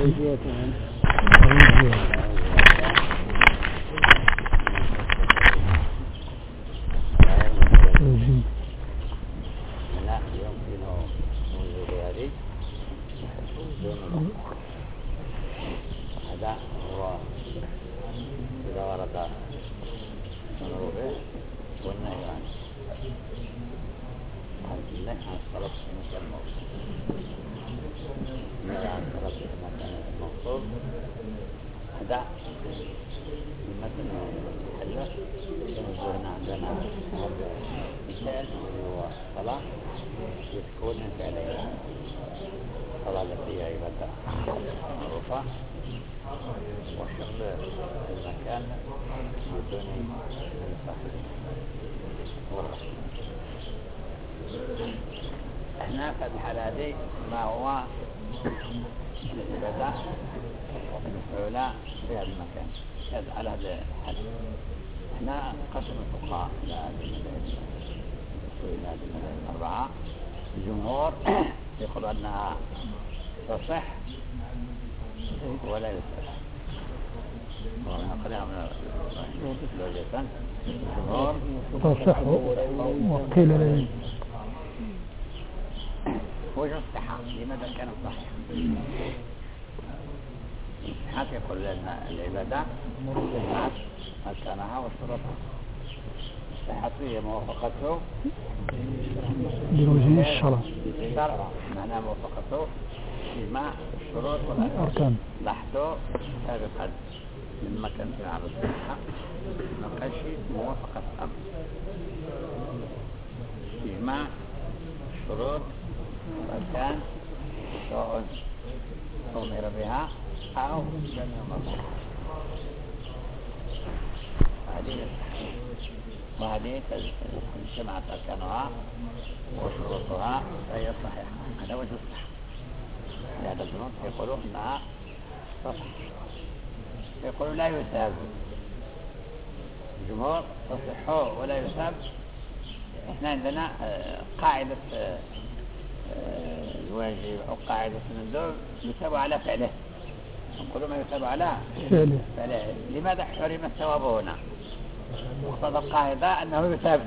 هذا هو إذا ورد الأمر به والنهي عنه. النهي عن الصلاة في مكان موصول، النهي عن الصلاة في مكان موصول هذا مثل حلة ينزلنا عندنا مثال هو الصلاة يتكون من فعلين: الصلاة التي هي عبادة معروفة، وشغل المكان بدون من صاحبه والرسول. هنا في الحالة هذه ما هو العبادة المفعولة في هذا المكان على هذا الحد. هنا قسم الفقهاء إلى هذه المذاهب الأربعة. الجمهور يقول أنها تصح ولا يصح، تصح وقيل لا. وجه الصحة لماذا كانت صحيحة؟ الصحة يقول لأن العبادة تجمعت أركانها وشروطها. الصحة هي موافقته بوجه الشرع، معنى موافقته إجماع الشروط والأركان. لاحظوا سابقا لما كان في عرض الصحة نقاش موافقة الأمر، إجماع الشروط والأركان سواء أمر بها أو لم يؤمر بها. وهذه اجتمعت أركانها وشروطها فهي صحيحة. هذا وجه الصحة. لهذا الجنود يقولون أنها تصح، يقولون لا يثاب. الجمهور تصح ولا يثاب. احنا عندنا قاعدة الواجب أو قاعدة الندب يثاب على فعله، نقول ما يثاب على فعله. لماذا حرم الثواب هنا؟ مقتضى القاعدة أنه يثاب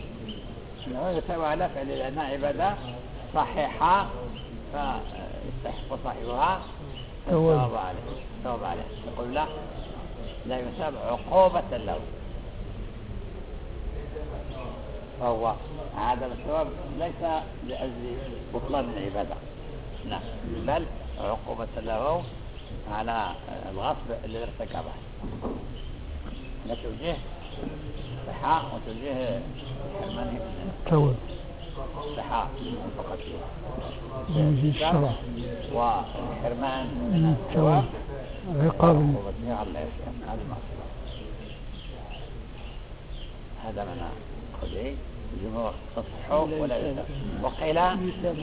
على فعله لأنها عبادة صحيحة فيستحق صاحبها الثواب عليه. يقول لا يثاب عقوبة له، فهو هذا الثواب ليس لأجل بطلان العبادة، لا، بل عقوبة له على الغصب الذي ارتكبه. لا توجيه صحة وتوجيه حرمان صحة فقط بوجه الشرع وحرمان من الثواب عقاب هذا من قوله الجمهور تصح ولا يثاب، وقيل يثاب.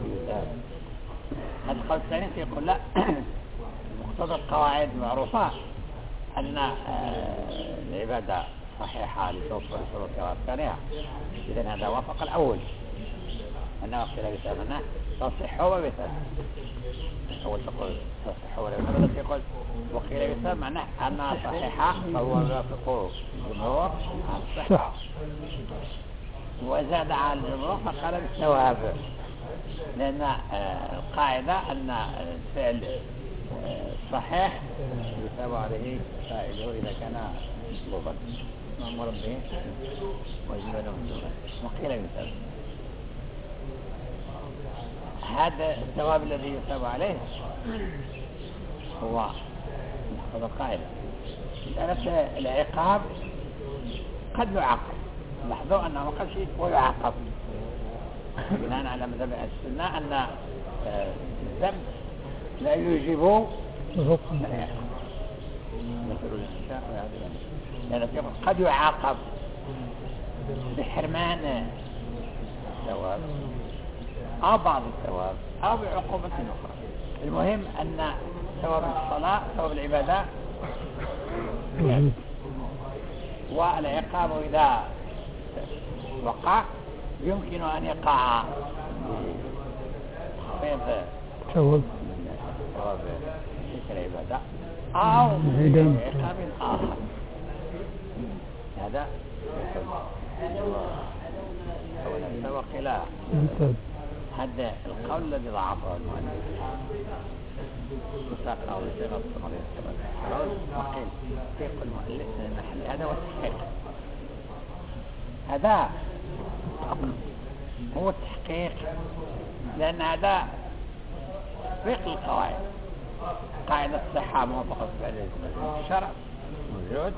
هذا القول الثاني يقول لا، مقتضى القواعد المعروفة أن العبادة صحيحة لتوفر شروطها وأركانها. إذن هذا وافق الأول أنه قيل يثاب أنه تصح ويثاب. أول تقول تصح ولا يثاب، الذي يقول وقيل يثاب معناه أنها صحيحة فهو يوافق الجمهور على الصحة، وزاد على الجمهور فقال بالثواب، لأن القاعدة أن الفعل صحيح يثاب عليه فاعله إذا كان مطلوبا مأمورا به واجبا ومندوبا. وقيل يثاب. هذا الثواب الذي يثاب عليه هو مقتضى القاعدة. لأن العقاب قد يعاقب، لاحظوا أنه قد شيء ويعاقب بناء على مذهب السنة أن الذنب لا يوجب العقاب، لأن قد يعاقب بحرمان الثواب أو بعض الثواب أو بعقوبة أخرى. المهم أن ثواب الصلاة ثواب العبادة والعقاب إذا وقع يمكن أن يقع بخفيض ثواب كالعبادة أو عقاب آخر. هذا سبق إلى هذا القول الذي ضعفه المؤلف وساقه بصيغة التمريض كما وقيل تحقيق المؤلف المحلي. هذا هو التحقيق، هذا هو التحقيق، لأن هذا تطبيق القواعد. قاعدة الصحة موافقة الشرع موجود،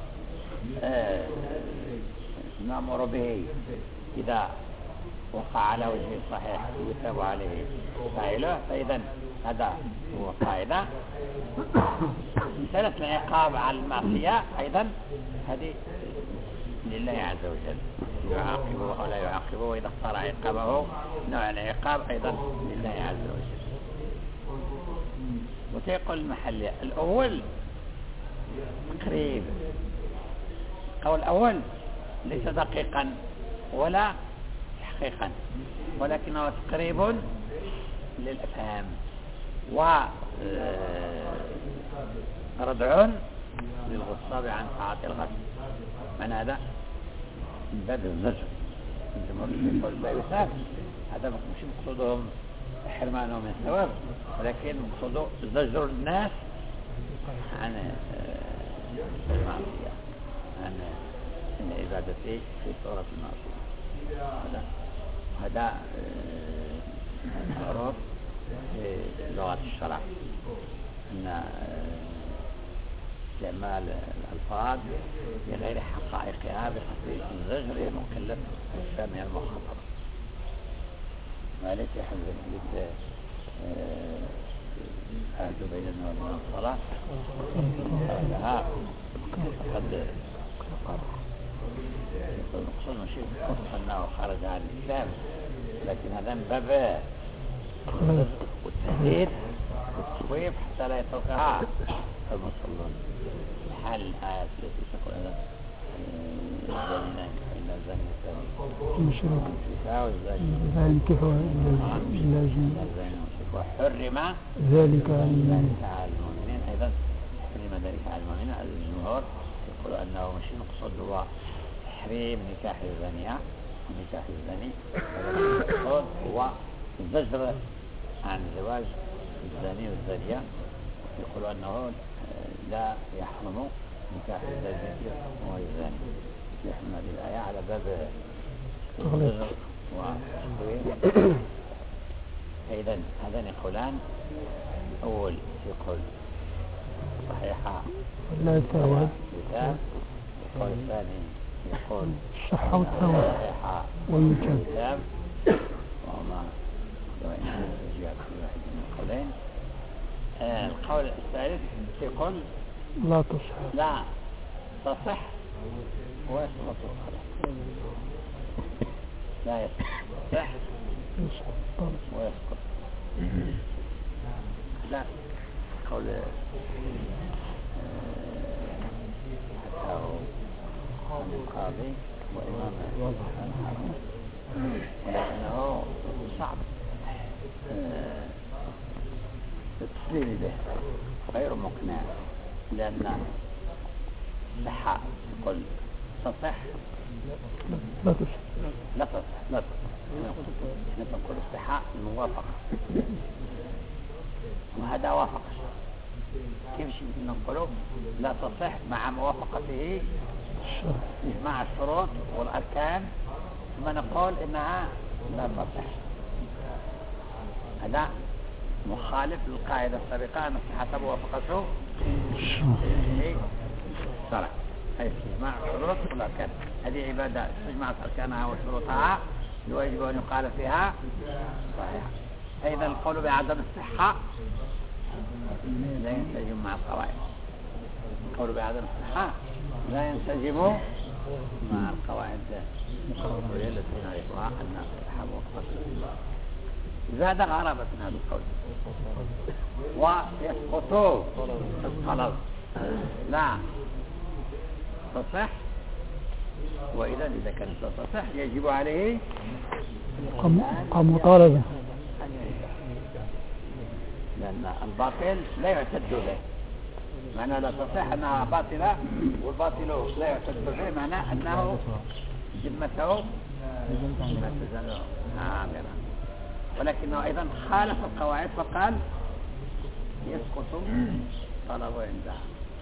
نأمر به إذا وقع على وجه صحيح يثاب عليه فاعله، فإذا هذا هو قاعدة. مسألة العقاب على المعصية أيضا هذه لله عز وجل، يعاقبه أو لا يعاقبه، وإذا اختار عقابه نوع العقاب أيضا لله عز وجل. وتيقول المحلية الأول تقريب، القول الأول ليس دقيقا ولا تحقيقا، ولكنه تقريب للأفهام وردع للغصاب عن طاعة الغد. من هذا من باب الزجر، الجمهور يقول لا يثاب، هذا مش مقصودهم حرمانهم من الثواب، ولكن مقصوده زجر الناس عن المعصية، عن العبادة في صورة المعصية. هذا معروف في لغة الشرع، أن استعمال الألفاظ بغير حقائقها بحسب الزجر المكلف السامع المخاطب. وليس يحمل ليس عهد بيننا وبين الصلاة لها قد المقصود مشي أنه خرج عن الإسلام، لكن هذا من باب والتهديد والتخويف حتى لا يتركها المصلون. حال الآيات التي تقول الزاني إلا الزاني وحرم ذلك على المؤمنين. أيضا حرم ذلك على المؤمنين. الجمهور يقول أنه مش مقصود هو تحريم نكاح الزانية ونكاح الزاني، المقصود هو الزجر عن زواج الزاني والزانية. يقول أنه لا يحرم نكاح الزانية والزاني. يحمل هذه الآية على باب الزجر والتحريم. إذن هذان قولان، أول يقول صحيحة لا ثواب، القول الثاني يقول الصحة والثواب صحيحة والمثال، وما جاء في واحد من القولين. القول الثالث يقول لا تصح، لا تصح ويسقط الصلاة، لا يصح ويسقط. لا قول حتى القاضي وإمام الحرم، ولكنه صعب التسليم به، غير مقنع، لأن الصحة يقول تصح لا تصح، لا تصح، لا تصح. نحن نقول الصحة الموافقة، وهذا وافق. كيف نقوله لا تصح مع موافقته مع الشروط والأركان، ثم نقول إنها لا تصح؟ هذا مخالف للقاعدة السابقة أن الصحة موافقته شرع، أي مع الشروط والأركان. هذه عبادة تجمعت أركانها وشروطها يجب أن يقال فيها صحيحة. أيضا القول بعدم الصحة لا ينسجم مع القواعد. القول بعدم الصحة لا ينسجم مع القواعد التي نعرفها أن الصحة موافقة. زاد غرابة هذا القول ويسقط الطلب، لا تصح. وإذا كانت لا تصح يجب عليه مطالبة، لأن الباطل لا يعتد به، معنى لا تصح أنها باطلة، والباطل لا يعتد به معنى أنه ذمته ما تزال عامرة. ولكنه أيضا خالف القواعد فقال يسقط طلب عندها،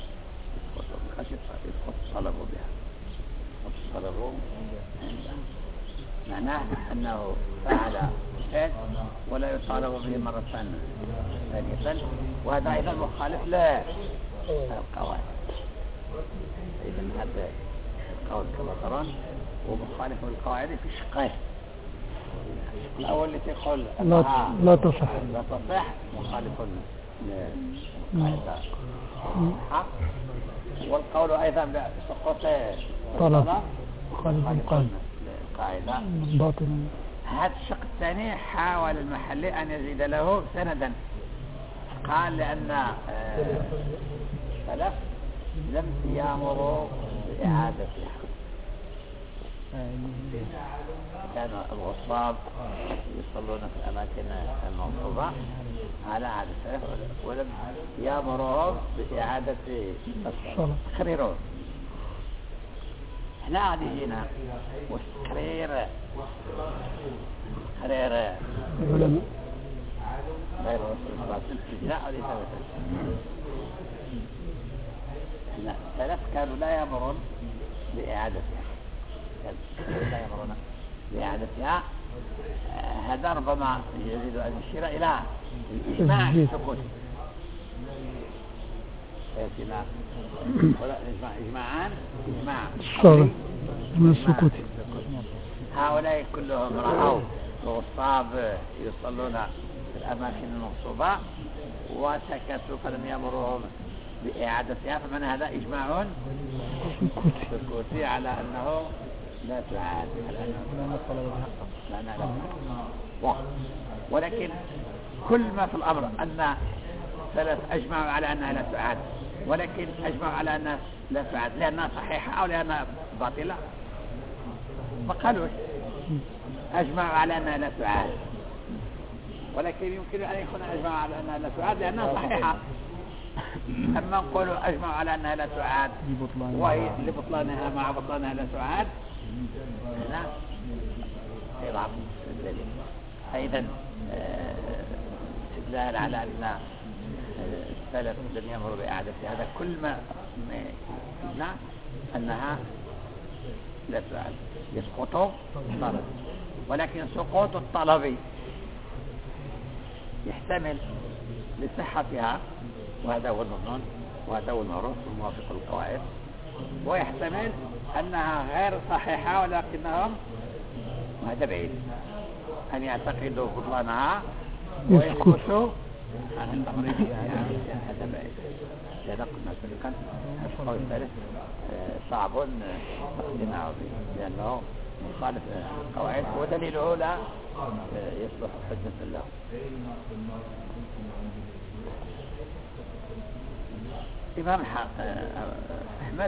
يسقط الطلب بها، الطلب عندها، معناه أنه فعل شيء ولا يطالب به مرة ثانية، وهذا أيضا مخالف للقواعد. إذن هذا القول كما ترون ومخالف للقواعد في شقين. الأول التي يقول لا تصح مخالف للقاعدة، والقول أيضا بسقوط طلب مخالف القاعدة باطل. هذا الشق الثاني حاول المحلي أن يزيد له سندا، قال لأن السلف لم يأمروا بإعادتها، كانوا الغصاب يصلون في الأماكن المنصوبة على عهد السلف ولم يأمرهم بإعادة الصلاة، تكريرهم. احنا عاد يجينا والتكرير غير الاستجراء وليس السلف كانوا لا يأمرون بإعادتها، هذا ربما يزيد أن يشير إلى الإجماع السكوت، ولا إجماع من السكوت. هؤلاء كلهم رأوا الغصاب يصلون في الأماكن المنصوبة وسكتوا فلم يأمروهم بإعادتها، فمن هذا إجماع سكوتي على أنه لا تعاد، ولكن كل ما في الأمر أن ثلاث أجمعوا على أنها لا تعاد، ولكن أجمعوا على أنها لا تعاد لأنها صحيحة أو لأنها باطلة، فقالوا أجمعوا على أنها لا تعاد، ولكن يمكن أن يكون أجمعوا على أنها لا تعاد لأنها صحيحة. أما نقولوا أجمعوا على أنها لا تعاد وهي لبطلانها مع بطلانها لا تعاد، هنا يضعف الدليل. أيضا استدلال على أن السلف لم يأمروا بإعادتها، هذا كل ما يمنع أنها لا تعاد، يسقط الطلب، ولكن سقوط الطلب يحتمل لصحتها، وهذا هو المظنون وهذا هو المعروف الموافق للقواعد، ويحتمل أنها غير صحيحة ولكنهم، وهذا بعيد، أن يعتقدوا بطلانها ويسكتوا عن الأمر، هذا بعيد. لذا قلنا سابقا القول الثالث صعب الاقتناع به لأنه مخالف القواعد ودليله لا يصلح حجة له. إمام أحمد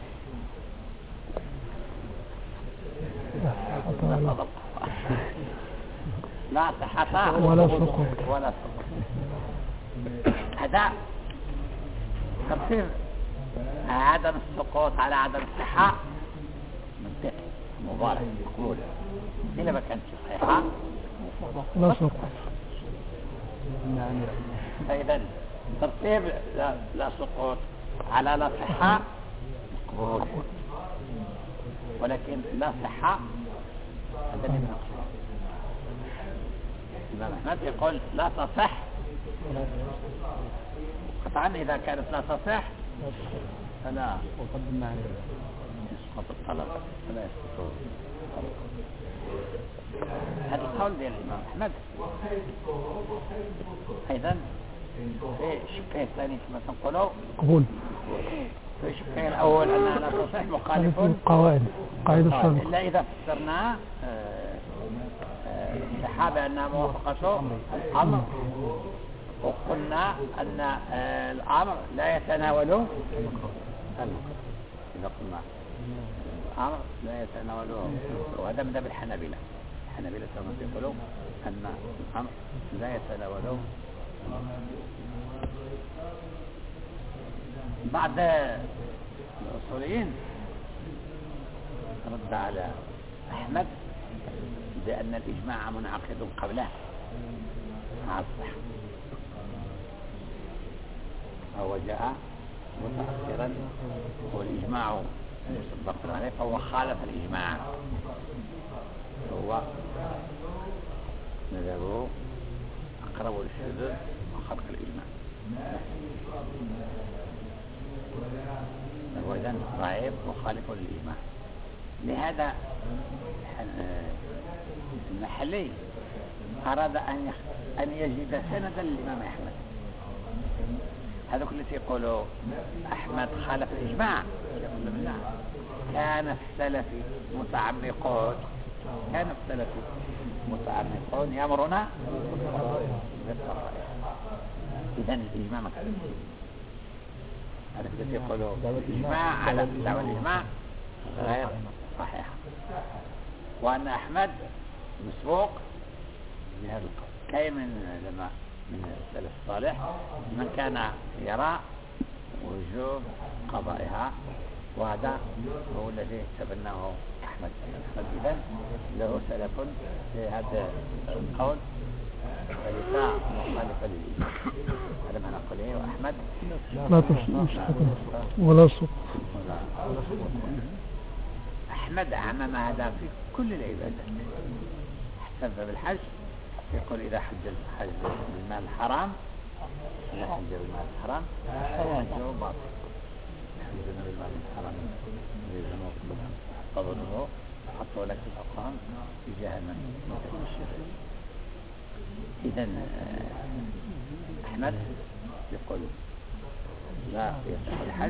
لا صحة ولا سقوط. هذا تفسير عدم السقوط على عدم الصحة منطقي مبارك مقبول، إذا ما كانت صحيحة لا سقوط. فإذا ترتيب لا سقوط على لا صحة مقبول، ولكن لا صحة هذا اللي نقصد. الإمام أحمد يقول لا تصح قطعا، إذا كانت لا تصح فلا يسقط الطلب، فلا يسقط الطلب. هذا القول ديال الإمام أحمد. أيضا في الشقين الثاني كما تنقلوا قبول. في الشقين الأول أنها لا تصح مخالف القواعد قاعدة السابقة، إلا إذا فسرنا الصحابة أنها موافقة الأمر، وقلنا أن الأمر لا يتناوله إذا قلنا الأمر لا يتناوله، وهذا مذهب الحنابلة كما يقولون أن الأمر لا يتناوله بعض الأصوليين رد على أحمد بأن الإجماع منعقد قبله مع الصحة، فهو جاء متأخرا والإجماع مصدق عليه، فهو خالف الإجماع، هو مذهبه أقرب للشذوذ وخلق الإجماع، فهو إذن ضعيف وخالف للإجماع. لهذا المحلي أراد أن يجد سندا للإمام أحمد. هذا كله يقولوا أحمد خالف الإجماع، يقول لا، كان السلف متعمقون، يأمرون بالقضاء. إذن الإجماع مكان هذا كله يقولوا الإجماع على دعوة الإجماع غير صحيحة، وأن أحمد مسبوق من هذا القول. كاين من السلف الصالح من كان يرى وجوب قضائها، وهذا هو الذي تبناه أحمد. إذن له سلف في هذا القول وليس مخالفا للإجماع. هذا ما نقوله. وأحمد لا تشريش ولا سقط. أحمد عمم هذا في كل العبادات، حتى بالحج يقول إذا حج بالمال الحرام، إذا حج بالمال الحرام حجه باطل، حجنا بالمال الحرام تظنه حطوا لك الأقام في جهنم. إذن أحمد يقول لا يصح الحج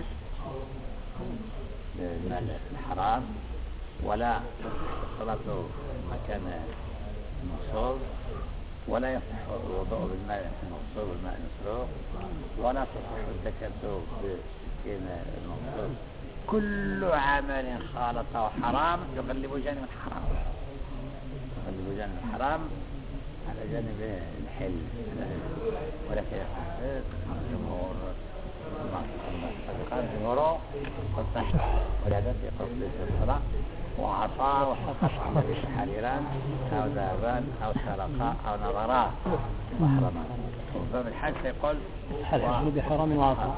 بالمال الحرام، ولا الصلاة مكان مغصوب، ولا يصح الوضوء بالماء المغصوب والماء المسروق، ولا تصح الزكاة بالسكين المغصوب. كل عمل خالطه حرام يغلب جانب الحرام على جانب الحل، ولكن الجمهور الجمهور والصح والعدد يقول في الصلاة وعطاء وحقق حريران أو ذهبان أو سرقاء أو نظرات محرمات. وفهم الحج يقول حل بحرام وعطاء.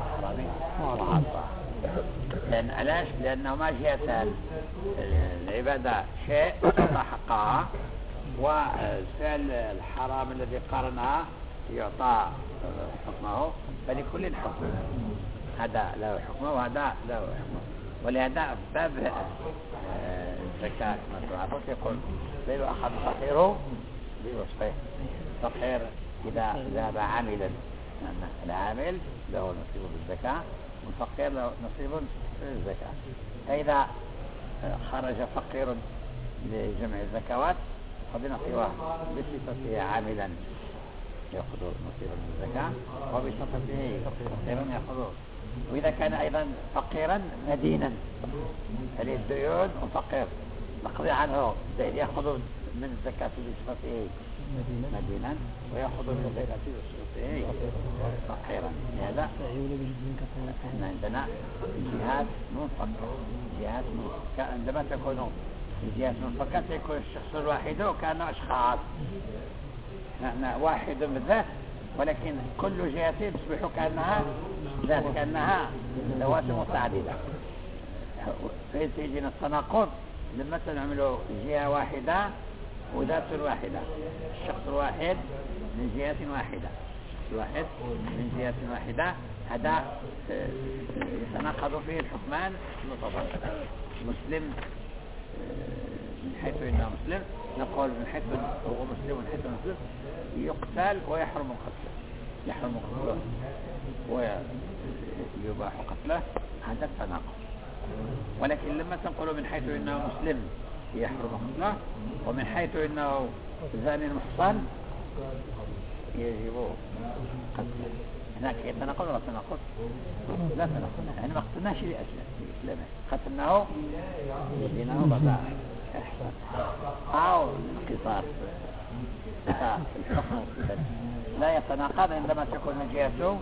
لأن علاش؟ لأنه ما جاءت العبادة شيء تعطى حقها، والفعل الحرام الذي قارنها يعطى حكمه، فلكل حكم، هذا له حكمه وهذا له حكمه. ولهذا باب الزكاة ما تعرفون يقول ليل أخذ فقيره بوصفه. فقير إذا ذهب عاملا العامل له نصيب بالزكاة، والفقير له نصيب في الزكاة. فإذا خرج فقير لجمع الزكوات فبنصيبه بصفته عاملا يأخذ نصيبا من الزكاة، وبصفته فقيرا يأخذ. وإذا كان أيضا فقيرا مدينا عليه الديون وفقير نقضي عنه يأخذ من الزكاة بصفته مدينا ويأخذ من الزكاة بصفته فقيرا. لهذا احنا عندنا جهات منفكة. عندما تكون الجهات منفكة يكون الشخص الواحد كأنه أشخاص، نحن واحد بالذات، ولكن كل جهة تصبح كأنها ذات، كأنها ذوات متعددة. فيجينا التناقض لما نعمل جهة واحدة وذات واحدة، الشخص الواحد من جهة واحدة، هذا يتناقض فيه الحكمان المتضاد. مسلم من حيث انه مسلم نقول من حيث هو مسلم ومن حيث مسلم يقتل ويحرم قتله ويباح قتله، هذا التناقض. ولكن لما تنقل من حيث انه مسلم يحرم قتله، ومن حيث انه زاني محصن يجب قتله، هناك يتناقض ولا تناقض؟ لا تناقض. يعني ما قتلناش لأسلامه، قتلناه لدينه بضاعة أو القصاص فالحكم لا يتناقض عندما تكون من جهته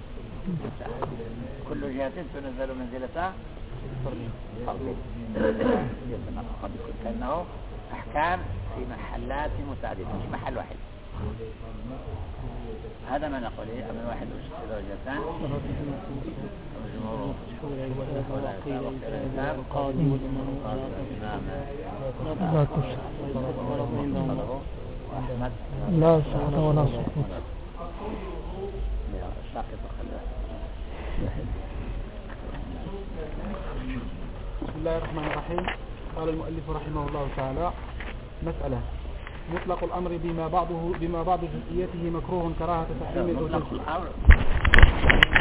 كل جهة تنزل منزلتها يتناقض قد يكون كأنه أحكام في محلات متعددة مش محل واحد. هذا ما نقول إيه أمن واحد وشكل وجهتان الجمهور ولا يتابع القاضي لا سقط ولا سقوط. بسم الله الرحمن الرحيم. قال المؤلف رحمه الله تعالى: مسألة: مطلق الأمر بما بعض جزئيته مكروه كراهة تحريم الأجل.